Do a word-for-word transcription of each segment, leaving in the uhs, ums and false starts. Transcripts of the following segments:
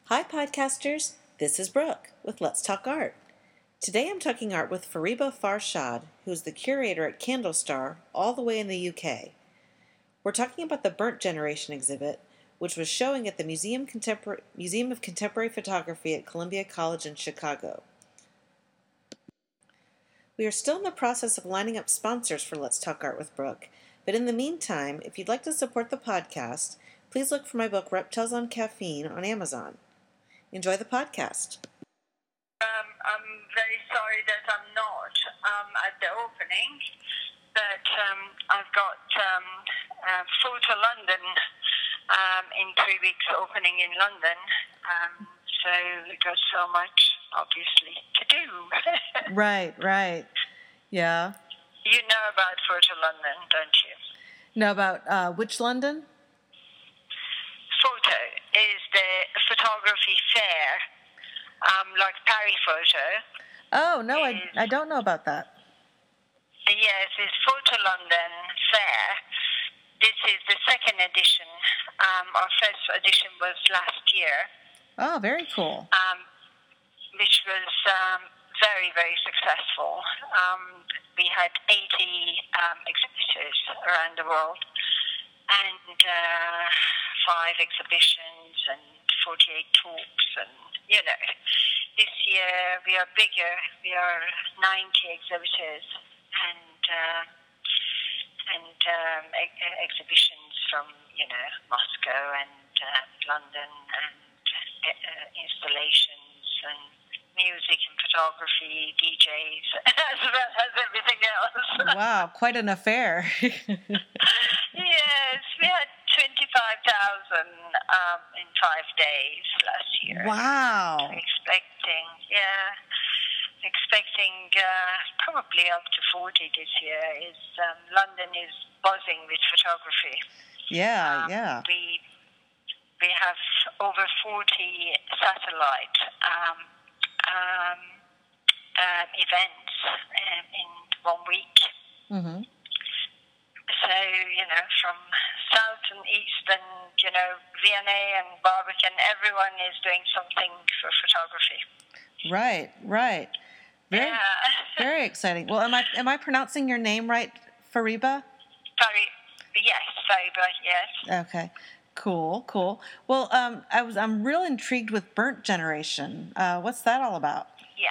Hi, podcasters. This is Brooke with Let's Talk Art. Today I'm talking art with Fariba Farshad, who is the curator at Candlestar, all the way in the U K. We're talking about the Burnt Generation exhibit, which was showing at the Museum, Contempor- Museum of Contemporary Photography at Columbia College in Chicago. We are still in the process of lining up sponsors for Let's Talk Art with Brooke, but in the meantime, if you'd like to support the podcast, please look for my book Reptiles on Caffeine on Amazon. Enjoy the podcast. Um, I'm very sorry that I'm not um, at the opening, but um, I've got um, uh, Photo London um, in three weeks opening in London, um, so we've got so much, obviously, to do. Right, right. Yeah. You know about Photo London, don't you? Know about uh, which London? Photo is the photography fair, um, like Paris Photo. Oh, no, I, is, I don't know about that. Yes, it's Photo London Fair. This is the second edition. Um, our first edition was last year. Oh, very cool. Um, which was um, very, very successful. Um, we had eighty um, exhibitors around the world, and uh, five exhibitions and forty-eight talks, and you know, this year we are bigger. We are ninety exhibitors and uh, and um, ex- exhibitions from you know Moscow and uh, London, and uh, installations and music and photography, D Js, as well as everything else. Wow, quite an affair. Yes, we had twenty-five thousand um, in five days last year. Wow. Expecting, yeah, expecting uh, probably up to forty this year. Is um, London is buzzing with photography. Yeah, Um, yeah. We we have over forty satellite um, um, uh, events um, in one week. Mm-hmm. So, you know, from south and east and, you know, V and A and Barbican, everyone is doing something for photography. Right, right. Very, Yeah. very exciting. Well, am I am I pronouncing your name right, Fariba? Sorry. Yes, Fariba, yes. Okay. Cool, cool. Well, um, I was I'm real intrigued with Burnt Generation. Uh, what's that all about? Yeah.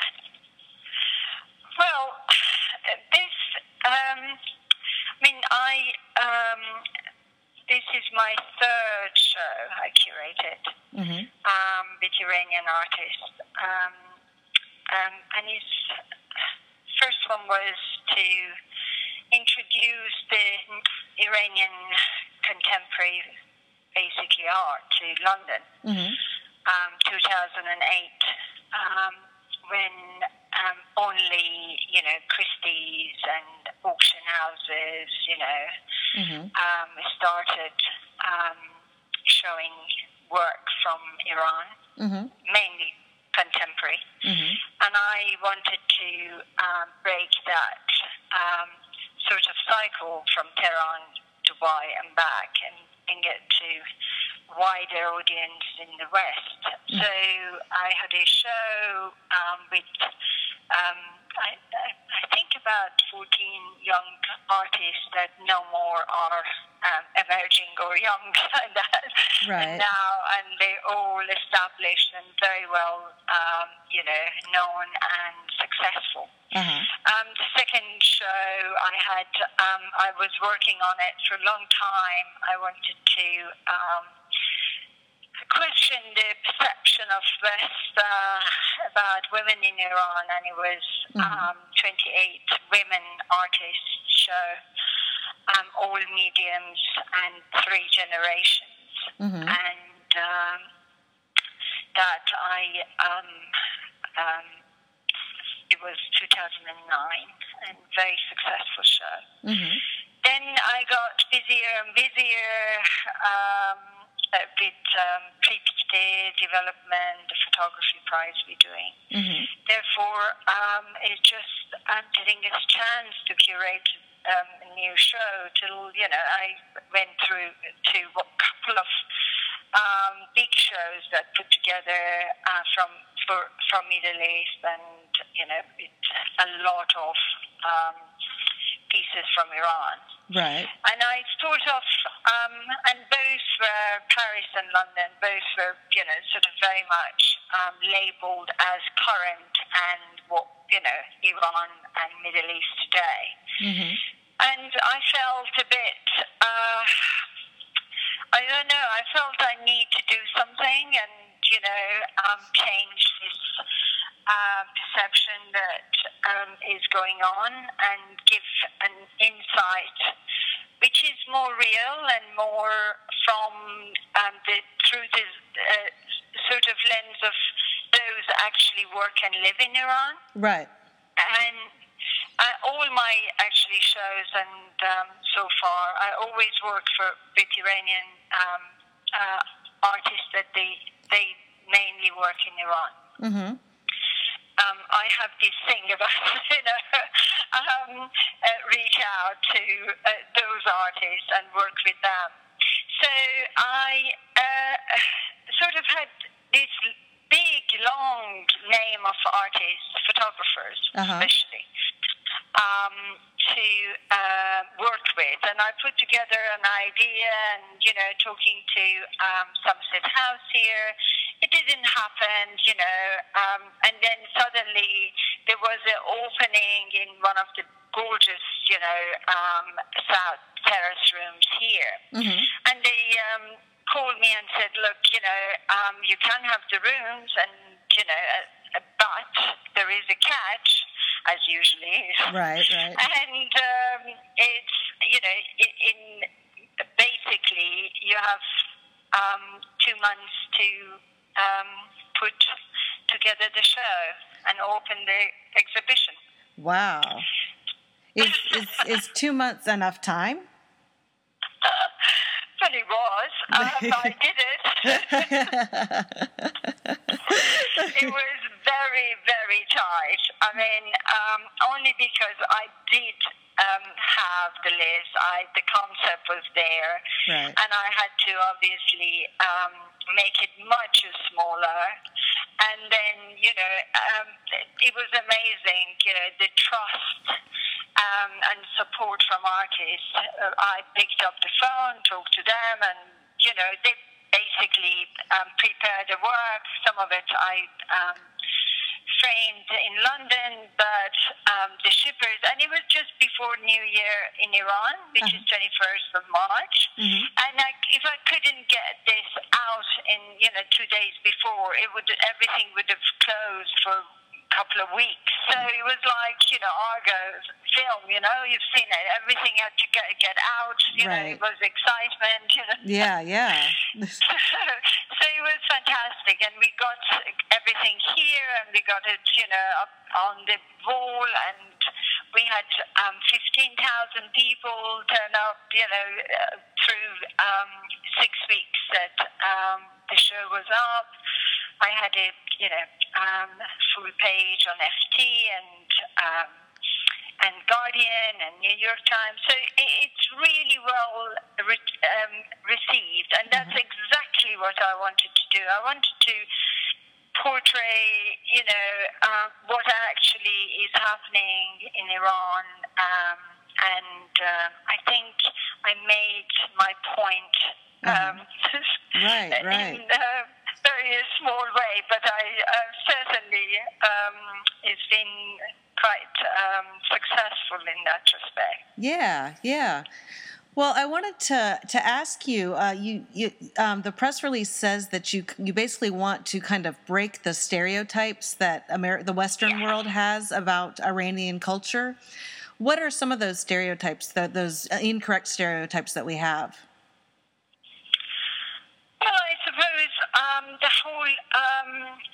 Well, this, um, I mean, I, um, this is my third show I curated Mm-hmm. um, with Iranian artists. Um, um, and his first one was to introduce the Iranian contemporary, basically art, to London, Mm-hmm. um, two thousand eight, um, when um, only, you know, Christie's and auction houses, you know, Mm-hmm. um, started um, showing work from Iran, Mm-hmm. mainly contemporary. Mm-hmm. And I wanted to um, break that um, sort of cycle from Tehran, Dubai, and back, and, and get to wider audience in the West. Mm. So I had a show um, with, um, I, I, I think about fourteen young artists that no more are um, emerging or young like that. Right. And now, and they're all established and very well, um, you know, known and successful. Uh-huh. Um, the second show I had, um, I was working on it for a long time. I wanted to um, question the perception of West uh, about women in Iran, and it was Mhm. um, twenty-eight women artists show, um, all mediums and three generations. Mhm. And um, that I, um, um, it was two thousand nine, and very successful show. Mhm. Then I got busier and busier um, uh, with um, pre-picture development, the photography prize we're doing. Mhm. Therefore, um, it's just um, getting this chance to curate um, a new show. Till you know, I went through to a couple of um, big shows that put together uh, from for, from Middle East, and you know, it, a lot of um, pieces from Iran. Right. And I sort of, um, and both were Paris and London, both were, you know, sort of very much um, labeled as current and what, you know, Iran and Middle East today. Mm-hmm. And I felt a bit, uh, I don't know, I felt I need to do something and, you know, um, change this uh, perception that um, is going on and give an insight which is more real and more from um, the truth is uh, sort of lens of those that actually work and live in Iran. Right. And uh, all my actually shows and um, so far, I always work for with Iranian um, uh, artists that they they mainly work in Iran. Mm-hmm. Um, I have this thing about, you know, um, uh, reach out to uh, those artists and work with them. So I uh, sort of had this big, long name of artists, photographers Uh-huh. especially, um, to uh, work with. And I put together an idea and, you know, talking to um, Somerset House here. It didn't happen, you know, um, and then suddenly there was an opening in one of the gorgeous, you know, um, South Terrace rooms here. Mm-hmm. And they um, called me and said, look, you know, um, you can have the rooms, and, you know, uh, but there is a catch, as usually is. Right, right. And um, it's, you know, in, in basically you have um, two months to um, put together the show and open the exhibition. Wow. Is, is, is two months enough time? Well, it was. Um, I did it. It was very, very tight. I mean, um, only because I did um, have the list. I, the concept was there. Right. And I had to obviously um, make it much smaller. And then, you know, um, it was amazing, you know, the trust um, and support from artists. Uh, I picked up the phone, talked to them, and, you know, they basically um, prepared the work. Some of it I um, framed in London, but um, the shippers, and it was just before New Year in Iran, which Uh-huh. is twenty-first of March. Mm-hmm. And I, if I couldn't get this out in, you know, two days before, it would everything would have closed for a couple of weeks. So it was like, you know, Argo film, you know, you've seen it. Everything had to get, get out, you know, Right. it was excitement, you know. Yeah, yeah. So it was fantastic, and we got everything here, and we got it, you know, up on the wall, and we had um, fifteen thousand people turn up, you know, uh, through um, six weeks that um, the show was up. I had a, you know, um, full page on F T and um, and Guardian and New York Times. So it, it's really well re- um, received, and that's Mhm. exactly what I wanted to do. I wanted to portray, you know, uh, what actually is happening in Iran, um, and uh, I think I made my point. Um, Right, right. In a very small way, but I uh, certainly um, it's been quite um, successful in that respect. Yeah, yeah. Well, I wanted to to ask you. Uh, you, you um, the press release says that you you basically want to kind of break the stereotypes that Amer- the Western world has about Iranian culture. What are some of those stereotypes, that those incorrect stereotypes that we have? Well, I suppose um, the whole um,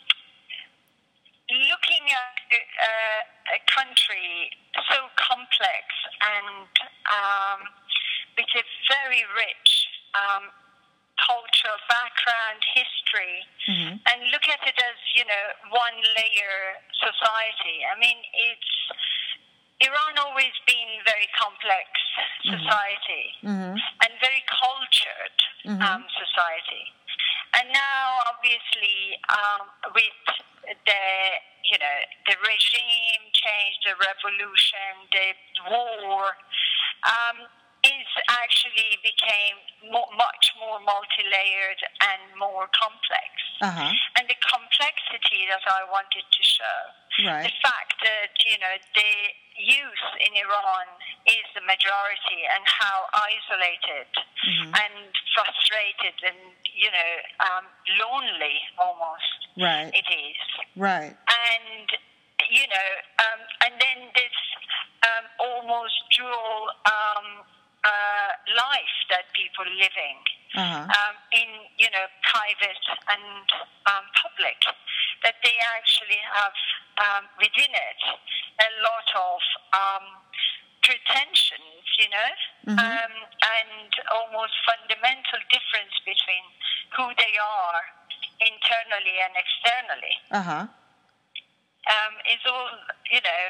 looking at uh, a country so complex and um, with a very rich um, cultural background, history, Mm-hmm. and look at it as, you know, one layer society. I mean, it's Iran always been very complex society Mm-hmm. and very cultured Mhm. um, society. And now, obviously, um, with the you know the regime change, the revolution, the war, um, is actually became mo- much more multi-layered and more complex. Uh-huh. And the complexity that I wanted to show, Right. the fact that you know the youth in Iran is the majority, and how isolated Mm-hmm. and frustrated and you know um, lonely almost Right. it is. Right. And you know, um, and then this um, almost dual um, uh, life that people living Uh-huh. um, in you know private and um, public, that they actually have um, within it a lot of um, pretensions, you know, Mm-hmm. um, and almost fundamental difference between who they are internally and externally. Uh-huh. Um, is all, you know,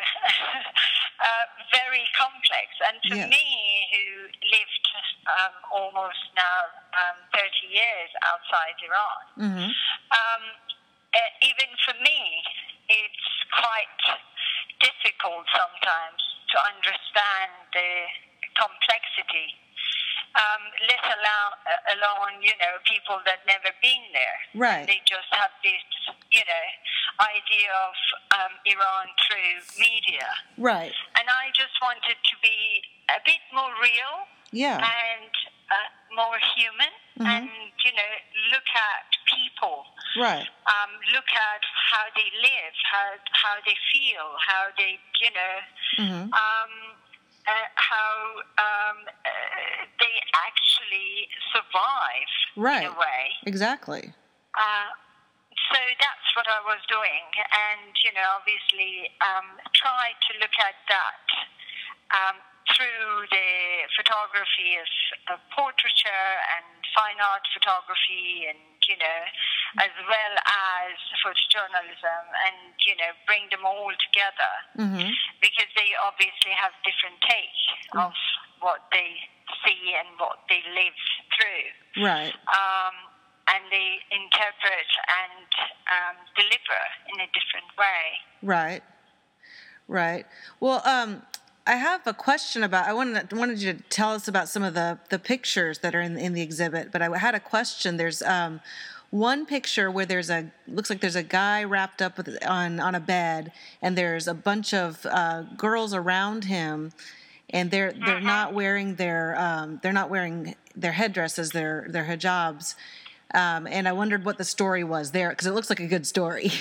uh, very complex. And for Yes. me, who lived um, almost now um, thirty years outside Iran, Mm-hmm. um, uh, even for me, it's quite difficult sometimes to understand the complexity. Um, let alone, uh, alone, you know, people that never been there. Right. They just have this, you know, idea of um, Iran through media. Right. And I just wanted to be a bit more real Yeah. and uh, more human, Mhm. and, you know, look at people. Right. Um, look at how they live, how how they feel, how they, you know, Mm-hmm. um, uh, how um, uh, they actually survive Right. in a way. Exactly. Uh, so that's what I was doing, and you know, obviously, um, try to look at that um, through the photography of, of portraiture and fine art photography, and you know, as well as photojournalism, and you know, bring them all together, Mm-hmm. because they obviously have different takes of what they see and what they live through. Right. Um, and they interpret and um, deliver in a different way. Right. Right. Well, um, I have a question about. I wanted wanted you to tell us about some of the, the pictures that are in in the exhibit. But I had a question. There's um, one picture where there's a looks like there's a guy wrapped up with, on on a bed, and there's a bunch of uh, girls around him, and they're they're Mm-hmm. not wearing their um, they're not wearing their headdresses, their their hijabs. Um, and I wondered what the story was there, because it looks like a good story.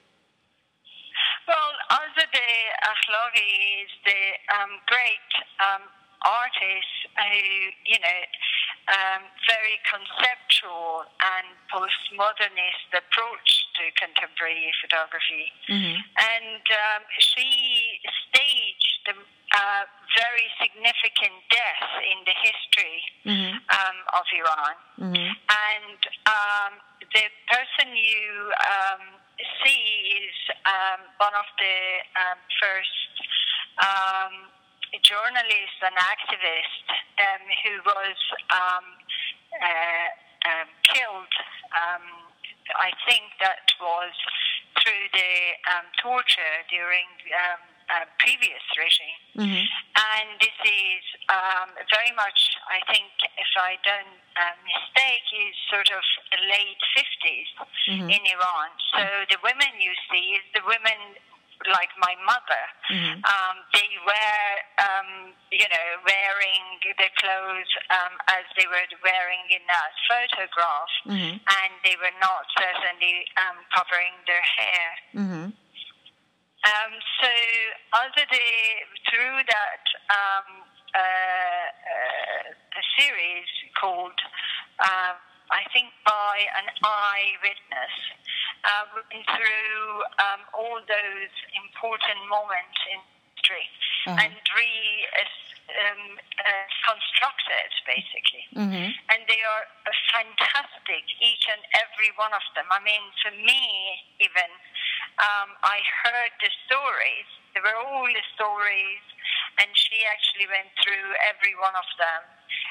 Well, Azadeh Akhlaqi is the um, great um, artist who, you know, um, very conceptual and postmodernist approach to contemporary photography. Mm-hmm. And um, she staged the uh, very significant death in the history Mm-hmm. um, of Iran. Mm-hmm. And um, the person you um, see is um, one of the um, first um, journalists and activists um, who was um, uh, um, killed. Um, I think that was through the um, torture during um, uh, previous regime. Mm-hmm. And this is um, very much, I think, if I don't uh, mistake, is sort of late fifties Mm-hmm. in Iran. So the women you see is the women like my mother. Mm-hmm. Um, they were, um, you know, wearing the clothes um, as they were wearing in that photograph, Mm-hmm. and they were not certainly um, covering their hair. Mm-hmm. Um, so, other the, through that um, uh, uh, a series called, uh, I think, by an eyewitness, uh, went through um, all those important moments in history Uh-huh. and re um, uh, constructed, basically. Mm-hmm. And they are fantastic, each and every one of them. I mean, for me, even, um, I heard the stories. They were all the stories, and she actually went through every one of them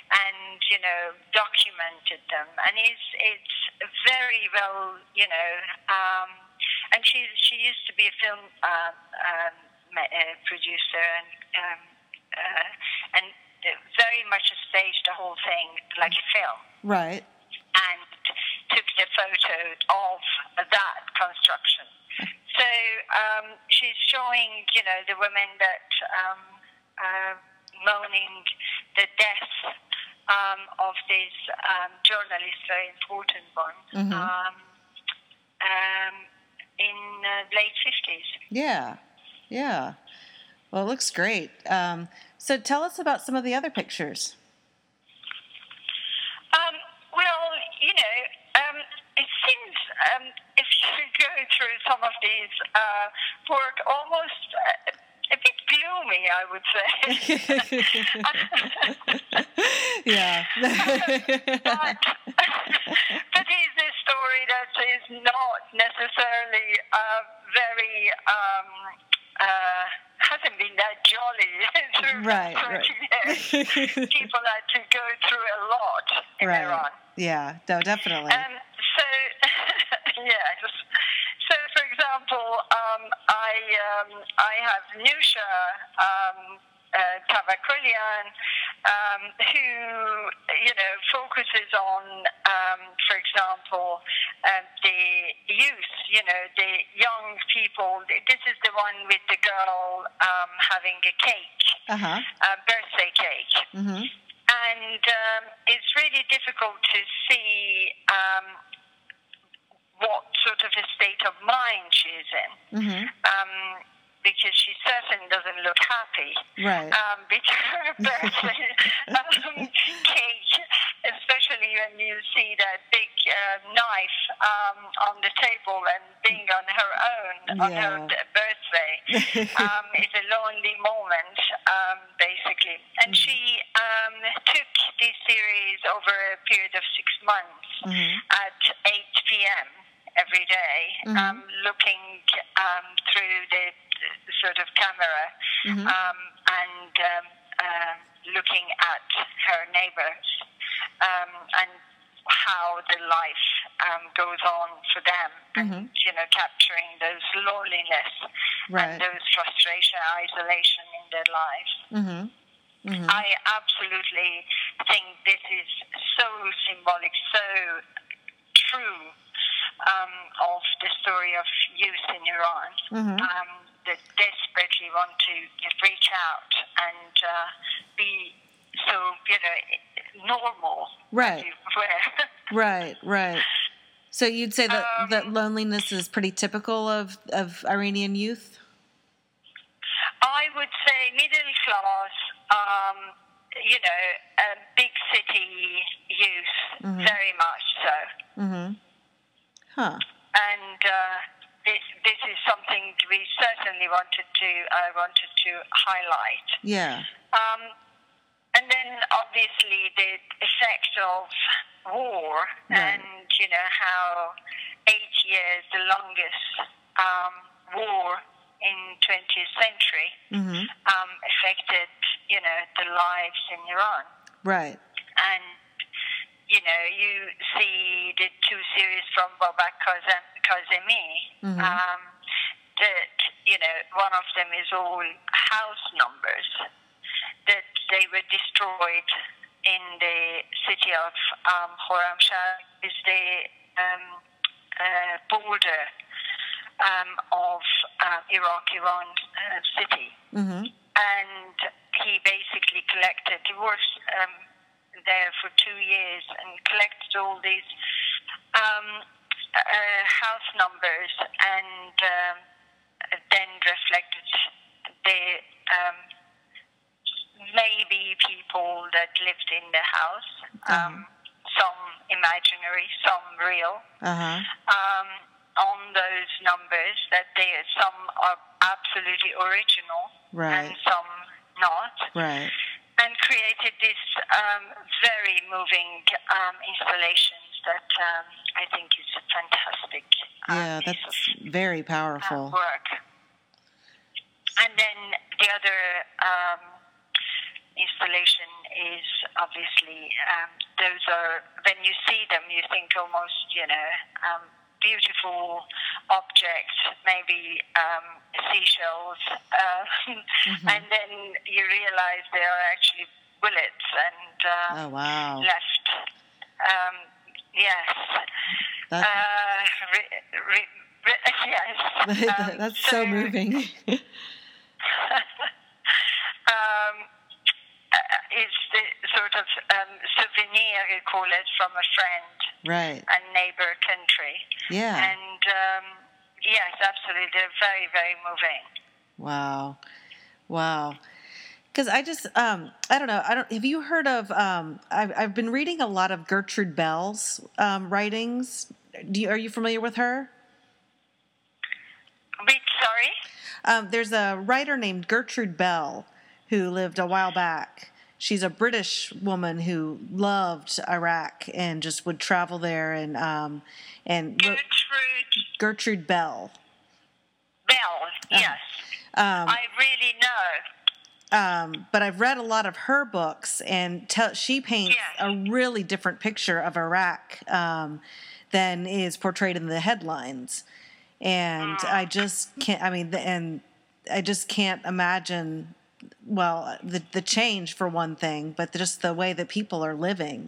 and you know documented them, and it's it's very well, you know. Um, and she she used to be a film uh, um, uh, producer, and um, uh, and very much staged the whole thing like a film. Right. And took the photo of that construction. So um, she's showing, you know, the women that um, uh, mourning the death um, of this um, journalist, very important one, mm-hmm. um, um, in uh, late fifties. Yeah, yeah. Well, it looks great. Um, so tell us about some of the other pictures. Um, well, you know, um, it seems um, if you go through some of these uh, work, almost uh, a bit gloomy, I would say. Yeah. but, but it's a story that is not necessarily uh, very, um, uh, hasn't been that jolly through right, thirty right. years. People had to go through a lot in right. Iran. Yeah, no, definitely. Um, so, yeah, just, so for example, um, I um, I have Nusha um, uh, Tavakulian, um, who you know focuses on, um, for example, uh, the youth. You know, the young people. This is the one with the girl um, having a cake, uh-huh. a birthday cake. Mm-hmm. And um, it's really difficult to see um, what sort of a state of mind she's in, mm-hmm. um, because she certainly doesn't look happy. Right. Um, because her birthday um, cake, especially when you see that big uh, knife um, on the table and being on her own on yeah. her birthday, um, is a lonely moment, um, basically. And mm-hmm. she um, took this series over a period of six months mm-hmm. at eight p.m. every day, mm-hmm. um, looking um, through the, the sort of camera mm-hmm. um, and um, uh, looking at her neighbors um, and how the life um, goes on for them, mm-hmm. and you know, capturing those loneliness right. and those frustration, isolation in their lives. Mm-hmm. Mm-hmm. I absolutely think this is so symbolic, so true um, of the story of youth in Iran mm-hmm. um, that desperately want to reach out and uh, be so, you know, normal. Right. right, right. So you'd say that, um, that loneliness is pretty typical of, of Iranian youth? I would say middle class, um, you know, uh, big city youth, mm-hmm. very much so. Mm-hmm. Huh. And uh, this this is something we certainly wanted to I uh, wanted to highlight. Yeah. Um, and then obviously the effect of war, right. and you know how eight years, the longest um, war in twentieth century, mm-hmm. um, affected you know the lives in Iran. Right. And you know, you see the two series from Babak Kazemi, mm-hmm. um, that, you know, one of them is all house numbers, that they were destroyed in the city of um, Khorramshahr, is the um, uh, border um, of uh, Iraq-Iran uh, city. Mm-hmm. And he basically collected, he worked um, there for two years and collected all these um, uh, house numbers and um, then reflected the um, maybe people that lived in the house, um, uh-huh. some imaginary, some real, uh-huh. um, on those numbers, that they some are absolutely original right. and some not. Right. And created this um, very moving um, installations that um, I think is a fantastic um, yeah, that's of, very powerful uh, work. And then the other um, installation is obviously, um, those are, when you see them, you think almost, you know, um, beautiful objects, maybe um, seashells, uh, mm-hmm. and then you realize they are actually bullets and um, oh, wow. left. Um, yes. That's, uh, re, re, re, yes. Um, that's so, so moving. um, it's the sort of um, souvenir, you call it, from a friend, right, a neighbor country. Yeah. And um, yes, absolutely, they're very, very moving. Wow, wow. Because I just, um, I don't know. I don't. Have you heard of? Um, I've I've been reading a lot of Gertrude Bell's um, writings. Do you, are you familiar with her? Wait, sorry. Um, there's a writer named Gertrude Bell who lived a while back. She's a British woman who loved Iraq and just would travel there and um, and Gertrude Gertrude Bell. Bell, yes. Um, I really know. Um, but I've read a lot of her books, and tell, she paints yes. a really different picture of Iraq um, than is portrayed in the headlines. And mm. I just can't. I mean, and I just can't imagine. Well, the the change for one thing, but just the way that people are living.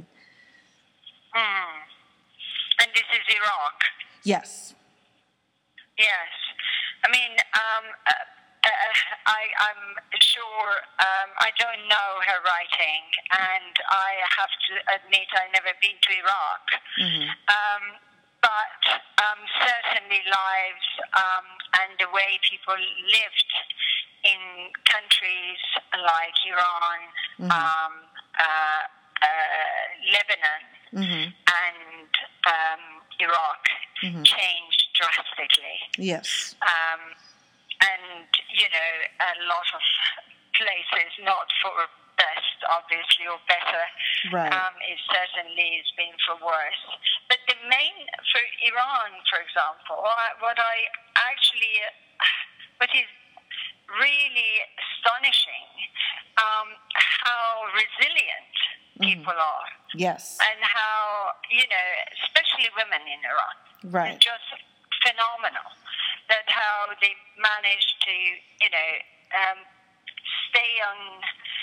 Mm. And this is Iraq. Yes. Yes. I mean, um, uh, uh, I, I'm sure, um, I don't know her writing, and I have to admit I've never been to Iraq. Mm-hmm. Um, but um, certainly lives um, and the way people lived in countries like Iran, mm-hmm. um, uh, uh, Lebanon, mm-hmm. and um, Iraq mm-hmm. changed drastically. Yes. Um, and, you know, a lot of places, not for best, obviously, or better, right. um, it certainly has been for worse. But the main, for Iran, for example, what I actually, what is really astonishing, um, how resilient mm-hmm. people are. Yes. And how, you know, especially women in Iran. Right. It's just phenomenal that how they manage to, you know, um, stay on,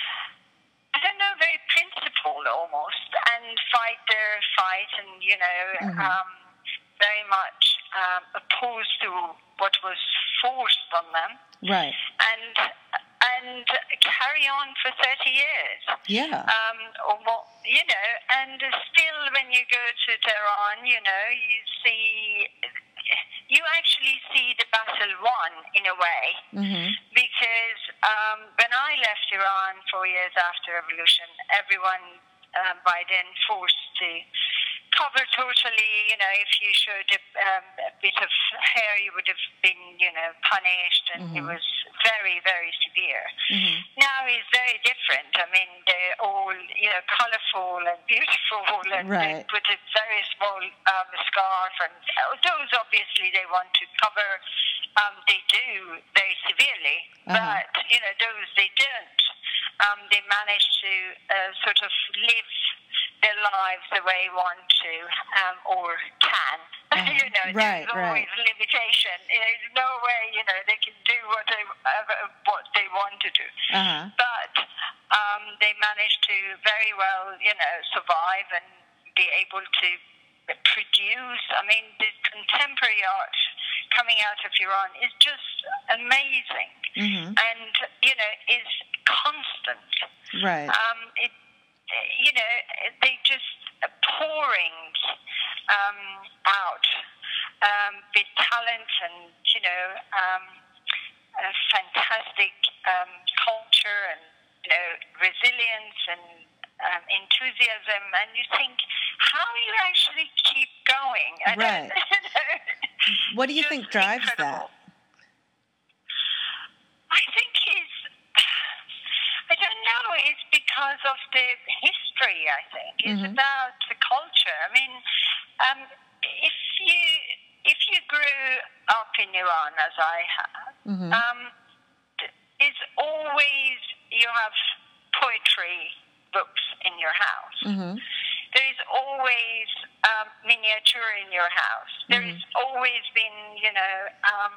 I don't know, very principled almost, and fight their fight and, you know, mm-hmm. um, very much um, opposed to what was forced on them. Right. And and carry on for thirty years. Yeah. Um, or more, you know, and still when you go to Tehran, you know, you see, you actually see the battle won in a way. Mm-hmm. Because um, when I left Iran four years after revolution, everyone um, by then forced to cover totally, you know, if you showed a, um, a bit of hair, you would have been, you know, punished, and mm-hmm. it was very, very severe. Mm-hmm. Now it's very different. I mean, they're all, you know, colorful and beautiful, and right. they put a very small um, scarf, and those obviously they want to cover, um, they do very severely, uh-huh. but, you know, those they don't. Um, they manage to uh, sort of live their lives the way they want to, um, or can. Uh-huh. you know, right, there's always right. limitation. There's no way, you know, they can do what they uh, what they want to do. Uh-huh. But um, they manage to very well, you know, survive and be able to produce. I mean, the contemporary art coming out of Iran is just amazing, mm-hmm. and you know, is constant. Right. Um, it, you know, they just pouring um, out um, with talent and, you know, um, a fantastic um, culture and, you know, resilience and um, enthusiasm. And you think, how do you actually keep going? I right. Don't, you know, what do you think drives incredible. that? I think it's, I don't know, it's because of the history, I think. It's mm-hmm. about the culture. I mean, um, if you if you grew up in Iran, as I have, mm-hmm. um, it's always, you have poetry books in your house. Mm-hmm. There is always um, miniature in your house. There Mm-hmm. has always been, you know, um,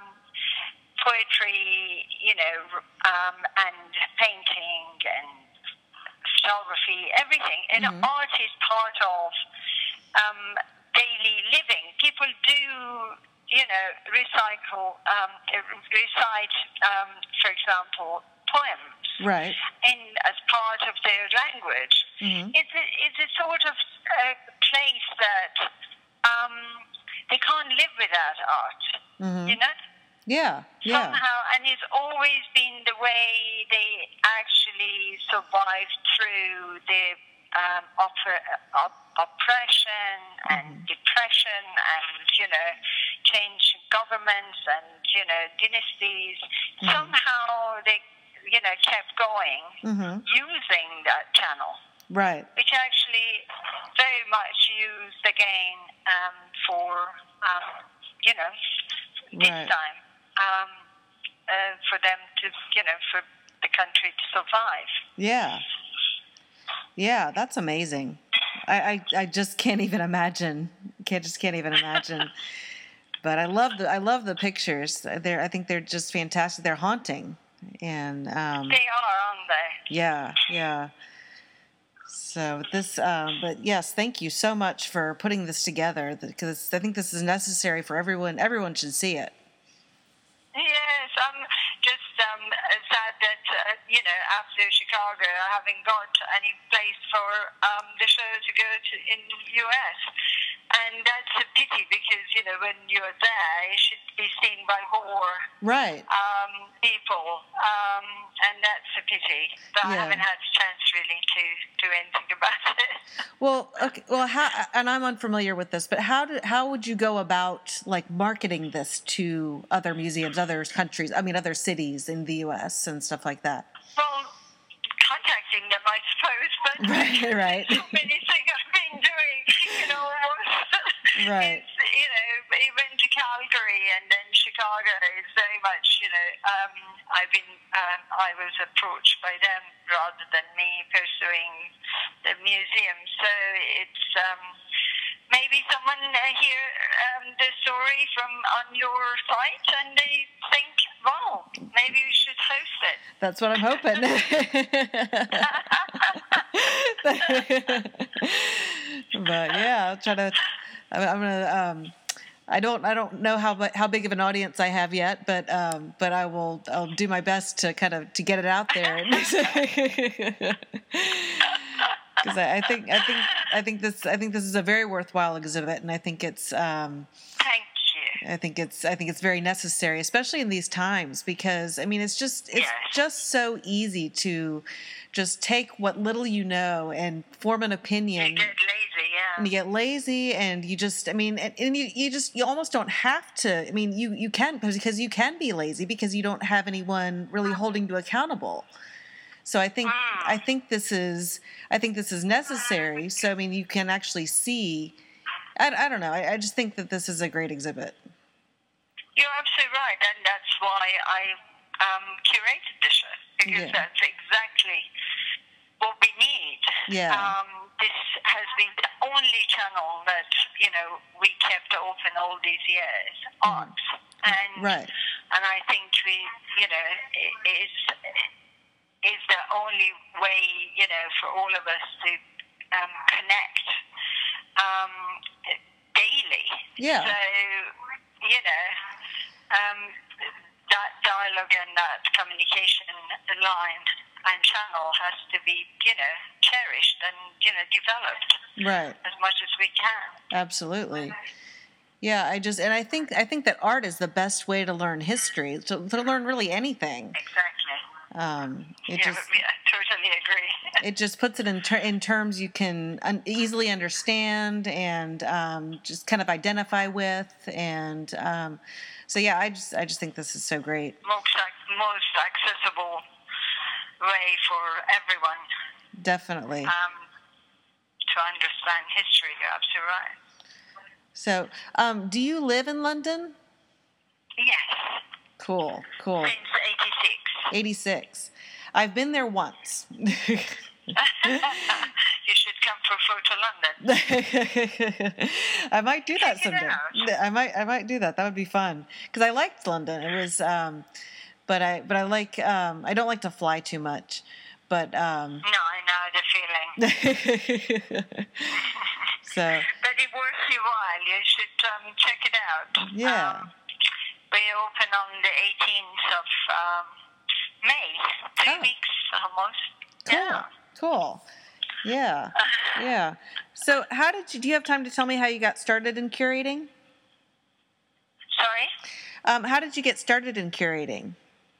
poetry, you know, um, and painting and photography, everything. And Mm-hmm. art is part of um, daily living. People do, you know, recycle, um, recite, um, for example, poems. Right. In as part of their language. Mm-hmm. It's a, it's a sort of uh, place that um, they can't live without art. Mm-hmm. You know. Yeah. Yeah. Somehow, and it's always been the way they actually survived through the um, op- op- oppression and mm-hmm. depression, and you know, change governments and you know dynasties. Mm-hmm. Somehow they. you know, kept going mm-hmm. using that channel. Right. Which actually very much used again um, for, um, you know, this right. time um, uh, for them to, you know, for the country to survive. Yeah. Yeah, that's amazing. I, I, I just can't even imagine. Can't just can't even imagine. But I love the I love the pictures. They're I think they're just fantastic. They're haunting. And um, they are, aren't they? Yeah, yeah. So this, um, but yes, thank you so much for putting this together because I think this is necessary for everyone. Everyone should see it. Yes, I'm just um, sad that uh, you know after Chicago, I haven't got any place for um, the show to go to in the U S. And that's a pity because, you know, when you're there, it should be seen by more right. um, people. Um, and that's a pity. But yeah. I haven't had a chance really to do anything about it. Well, okay. Well, how, and I'm unfamiliar with this, but how did how would you go about, like, marketing this to other museums, other countries, I mean, other cities in the U S and stuff like that? Well, contacting them, I suppose. But right, right. so many things I've been doing, you know, right. It's, you know, even to Calgary and then Chicago is very much, you know, um, I've been, um, I was approached by them rather than me pursuing the museum. So it's um, maybe someone uh, hear um, the story from on your site and they think, wow, maybe we should host it. That's what I'm hoping. But yeah, I'll try to. I'm, I'm gonna. Um, I don't. I don't know how how big of an audience I have yet, but um, but I will. I'll do my best to kind of to get it out there. Because I, I think I think I think this I think this is a very worthwhile exhibit, and I think it's. Um, Thank you. I think it's I think it's very necessary, especially in these times, because I mean it's just it's yes. just so easy to just take what little you know and form an opinion. You get lazy, yeah. And you get lazy, and you just I mean, and, and you you just you almost don't have to. I mean, you you can because you can be lazy because you don't have anyone really holding you accountable. So I think mm. I think this is I think this is necessary. So I mean, you can actually see. I, I don't know. I, I just think that this is a great exhibit. You're absolutely right, and that's why I um, curated the show, because yeah. that's exactly what we need. Yeah. Um, this has been the only channel that, you know, we kept open all these years, art. Mm. And, right. and I think we, you know, is is the only way, you know, for all of us to um, connect um, daily. Yeah. So, you know, um, that dialogue and that communication line and channel has to be, you know, cherished and, you know, developed. Right. As much as we can. Absolutely. Yeah, I just and I think I think that art is the best way to learn history, to, to learn really anything. Exactly. Um, it yeah, just, yeah, totally agree. It just puts it in ter- in terms you can un- easily understand and um, just kind of identify with, and um, so yeah, I just I just think this is so great. Most most accessible way for everyone. Definitely. Um, to understand history, you're absolutely right. So, um, do you live in London? Yes. Cool, cool. Since eighty-six. eighty-six. I've been there once. You should come for Photo London. I might do that Check it someday. out. I might I might do that. That would be fun because I liked London. It was, um, but I but I like um, I don't like to fly too much, but um, No, I know the feeling. so But it worth your while. You should um, check it out. yeah. Um, we open on the eighteenth of um, May. Three Oh. weeks almost. Cool. Yeah. Cool. Yeah. Yeah. So how did you, do you have time to tell me how you got started in curating? Sorry? Um, how did you get started in curating?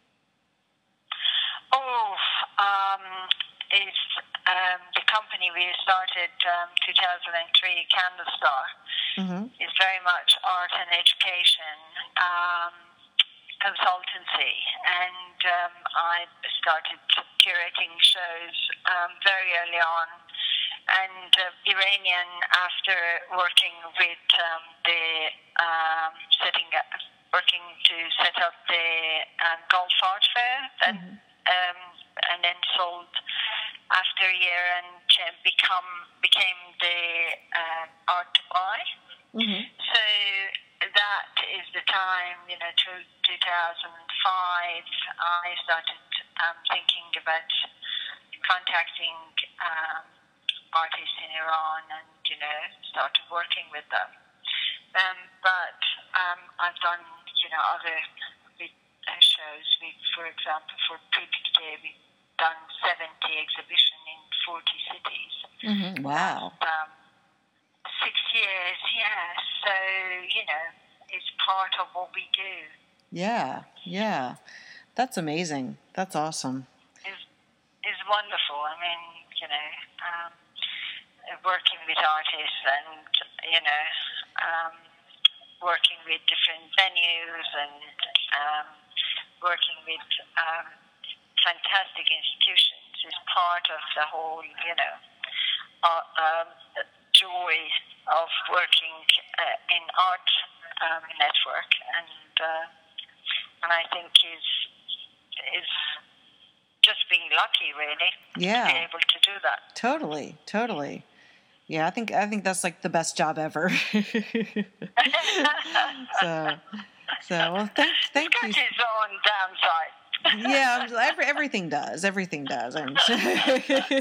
Oh, um, it's um, the company we started um, two thousand three, Candle Star, Mm-hmm. is very much art and education um, consultancy. And um, I started curating shows um, very early on. And uh, Iranian, after working with um, the um, setting up, working to set up the um, Golf Art Fair, and Mm-hmm. um, and then sold after a year and ch- become became the uh, Art Dubai. Mm-hmm. So that is the time, you know, to two thousand five. I started um, thinking about contacting um, artists in Iran and, you know, started working with them. Um, but um, I've done, you know, other big, uh, shows. We, for example, for P P K, we've done seventy exhibitions in forty cities. Mm-hmm. Wow. And, um, six years, yeah. So, you know, it's part of what we do. Yeah. Yeah. That's amazing. That's awesome. It's, it's wonderful. I mean, you know, um, working with artists and, you know, um, working with different venues and um, working with um, fantastic institutions is part of the whole, you know, uh, um, joy of working uh, in art um, network, and uh, and I think is is just being lucky, really, Yeah. to be able to do that. Totally. Totally. Yeah, I think I think that's like the best job ever. so, so well, thank thank It's got you. its own downside. Yeah, every, everything does. Everything does. I'm sure.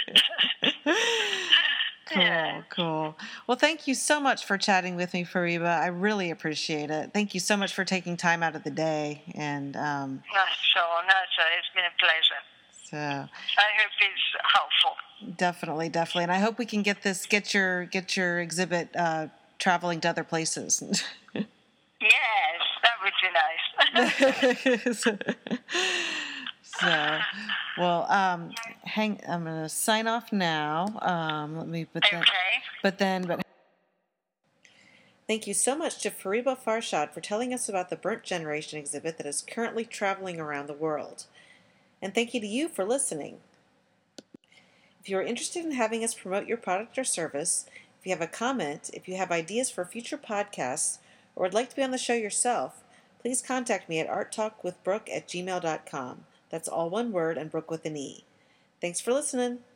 Cool, Yeah. cool. Well, thank you so much for chatting with me, Fariba. I really appreciate it. Thank you so much for taking time out of the day. And um, Not so, not so. It's been a pleasure. so, I hope it's helpful. definitely, definitely. And I hope we can get this, get your, get your exhibit uh, traveling to other places. Yes, that would be nice. so, so, well, um, hang. I'm gonna sign off now. Um, let me. But then, Okay. but then, but. Thank you so much to Fariba Farshad for telling us about the Burnt Generation exhibit that is currently traveling around the world. And thank you to you for listening. If you are interested in having us promote your product or service, if you have a comment, if you have ideas for future podcasts, or would like to be on the show yourself, please contact me at arttalkwithbrooke at gmail dot com. That's all one word and Brooke with an E. Thanks for listening.